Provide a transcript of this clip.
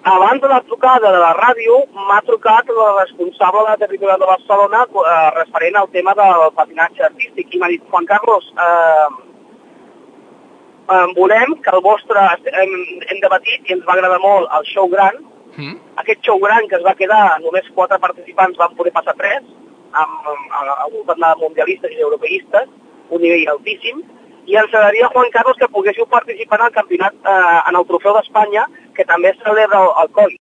abans de la trucada de la ràdio m'ha trucat la responsable de la territorial de Barcelona referent al tema del patinatge artístic i m'ha dit, Juan Carlos, volem que el vostre... Hem debatit i ens va agradar molt el show gran. Aquest show gran que es va quedar, només 4 participants van poder passar 3, amb mundialistes i europeistes, un nivell altíssim, i ens agradaria, Juan Carlos, que poguéssiu participar en el campionat, en el Trofeu d'Espanya, que també es celebra al COI.